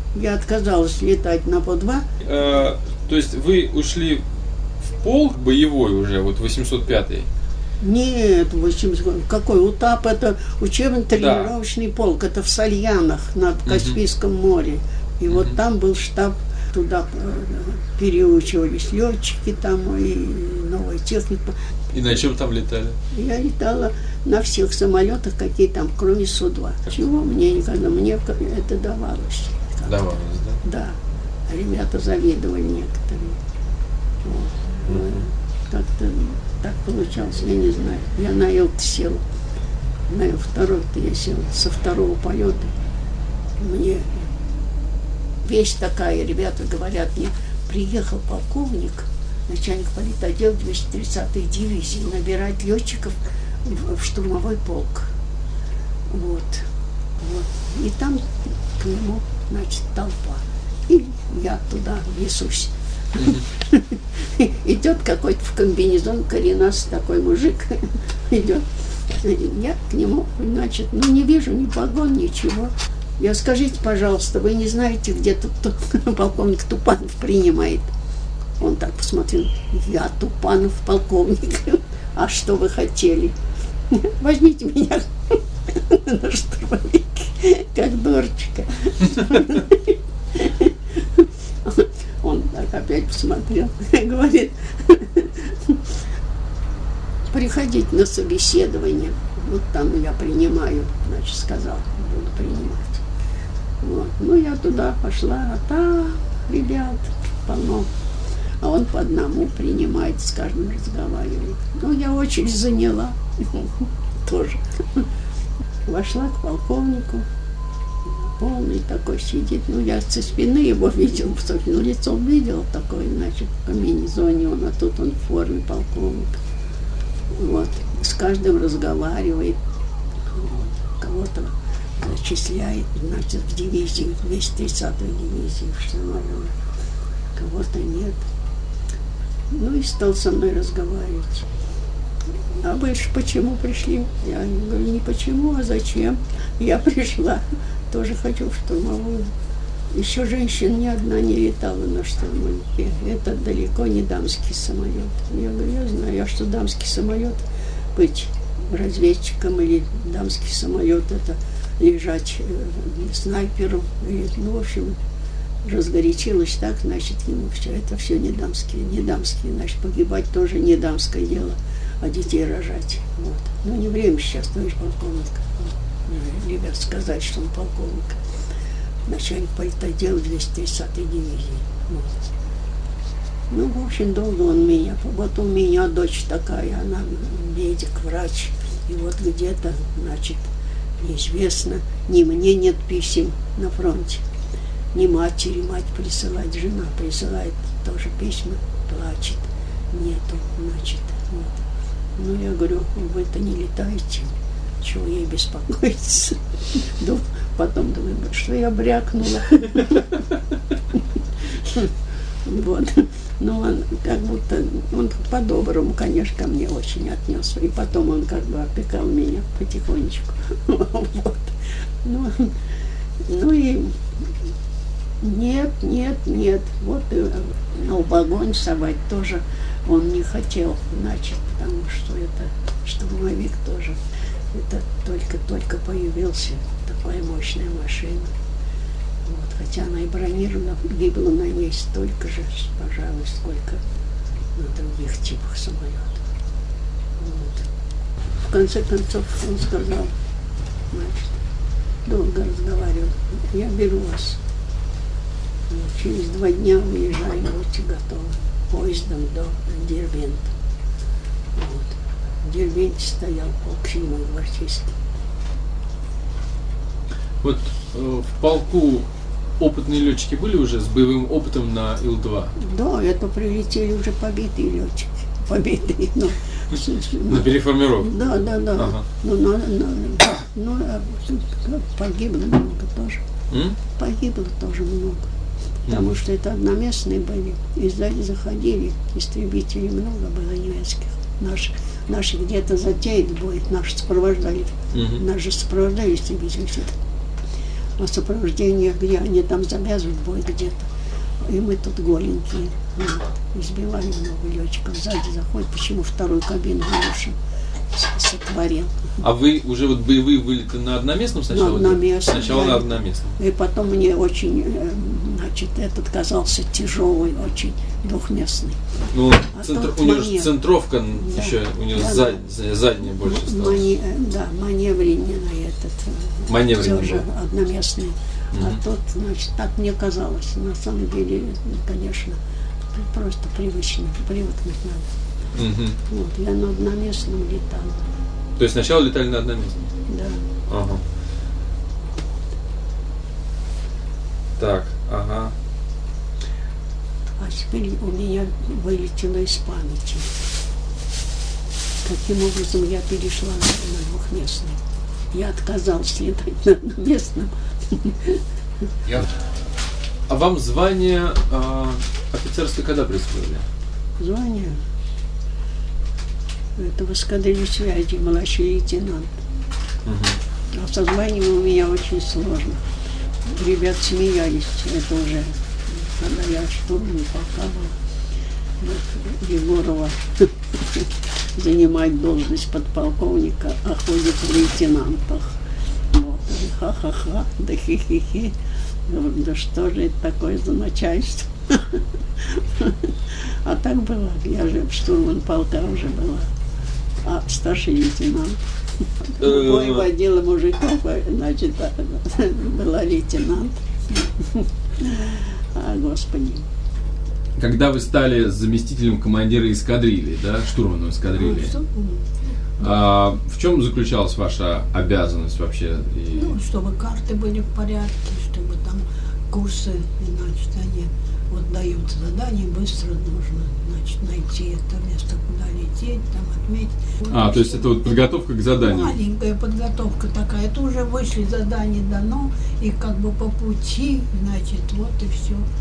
Я отказалась летать на По-2. То есть вы ушли в полк боевой уже, вот 805-й? Нет, какой УТАП, это учебно-тренировочный полк, это в Сальянах на Каспийском море. И вот там был штаб, туда переучивались летчики там и новая техника. И на чем там летали? Я летала на всех самолетах, какие там, кроме Су-2. Чего мне никогда, мне это давалось. Давалось, да? Да. Ребята завидовали некоторые. Вот. Как-то так получалось, я не знаю. Я на Ил-то села. На Ил-2-то я села. Со второго полета. Мне вещь такая, ребята говорят мне, приехал полковник, начальник политотдела 230-й дивизии, набирать летчиков в штурмовой полк. Вот. И там к нему, значит, толпа. И я туда несусь. Идет какой-то в комбинезон коренастый такой мужик. Идет. Я к нему, значит, не вижу ни погон, ничего. Я, скажите, пожалуйста, вы не знаете, где тут полковник Тупанов принимает? Он так посмотрел. Я Тупанов, полковник. А что вы хотели? Возьмите меня на штурмовик, как дурочка. Он так опять посмотрел и говорит, приходите на собеседование. Вот там я принимаю, значит, сказал, буду принимать. Вот. Я туда пошла, а там ребят полно. А он по одному принимает, с каждым разговаривает. Я очередь заняла тоже. Вошла к полковнику. Полный такой сидит. Я со спины его видел, лицо видел такое, значит, в комбинезоне он, а тут он в форме полковника. Вот. С каждым разговаривает. Вот. Кого-то зачисляет, значит, в дивизию, 230-ю дивизию в штурмовую. Кого-то нет. И стал со мной разговаривать. А вы же почему пришли? Я говорю, не почему, а зачем? Я пришла, тоже хочу в штурмовую. Еще женщина ни одна не летала на штурмовике. Это далеко не дамский самолет. Я говорю, я знаю, а что дамский самолет, быть разведчиком или дамский самолет, это лежать снайпером. И, в общем, разгорячилась так, значит, ему все, это все не дамские, значит, погибать тоже не дамское дело, а детей рожать. Вот. Не время сейчас, товарищ полковник. Ребят, сказать, что он полковник. Начальник политотдела 230-й дивизии. Вот. В общем, долго он меня. Вот у меня дочь такая, она медик, врач. И вот где-то, значит, неизвестно, ни мне нет писем на фронте, ни матери, мать присылает, жена присылает тоже письма, плачет, нету, значит, вот. Я говорю, вы-то не летаете, чего ей беспокоиться? Потом думаю, что я брякнула. Вот. Он как будто, он по-доброму, конечно, ко мне очень отнесся. И потом он как бы опекал меня потихонечку. Вот. И нет. Вот в огонь совать тоже он не хотел, значит, потому что это штурмовик тоже. Это только появился, такая мощная машина. Вот, хотя она и бронирована, гибло на ней столько же, пожалуй, сколько на других типах самолетов. Вот. В конце концов он сказал, значит, долго разговаривал, я беру вас. Вот, через 2 дня уезжаем, будьте готовы, поездом до Дербента. Вот. В Дербенте стоял полк 7-й гвардейский. Вот в полку опытные летчики были уже с боевым опытом на Ил-2? Да, это прилетели уже побитые летчики. Побитые, на переформировку? Да. Ага. Погибло много тоже. Погибло тоже много. Потому что это одноместные были. И сзади заходили. Истребителей много было немецких. Наши где-то затеют бой. Наши сопровождали. Нас же сопровождали истребители. а сопровождение, где они там завязывают бой где-то. И мы тут голенькие. Избивали много летчиков. Сзади заходит, почему вторую кабину Илюша сотворил. А вы уже вот боевые вылеты на одноместном сначала? На одноместном. Сначала да. на одноместном. И потом мне очень, значит, этот казался тяжелый, очень двухместный. Ну, А у него же центровка да. еще, у него задняя больше стала. Да, маневренный этот. Маневренный Тоже был. одноместный. А тут, значит, так мне казалось. На самом деле, конечно, просто привычно, привыкнуть надо. Вот, я на одноместном летала. То есть сначала летали на одноместном? Да. Ага. Так, ага. А теперь у меня вылетело из памяти. Каким образом я перешла на двухместный? Я отказалась летать на одноместном. А вам звание офицерское когда присвоили? Звание? Это в эскадрилье связи, младший лейтенант. А со званием у меня очень сложно. Ребят смеялись, это уже, когда я штурман полка был. Вот Егорова занимает должность подполковника, а ходит в лейтенантах. Вот. Ха-ха-ха, да хи-хи-хи. Говорю, да что же это такое за начальство? А так было, я же штурман полка уже была. А старший лейтенант. Бой водила мужиков, значит, была лейтенант. А, Господи. Когда вы стали заместителем командира эскадрильи, да, штурманом эскадрильи, в чем заключалась ваша обязанность вообще? Ну, чтобы карты были в порядке, чтобы там курсы, значит, они вот дают задание, быстро нужно, значит, найти это место, куда лететь, там отметить. То есть это вот подготовка к заданию? Маленькая подготовка такая, это уже вышли, задание дано, и как бы по пути, значит, вот и все.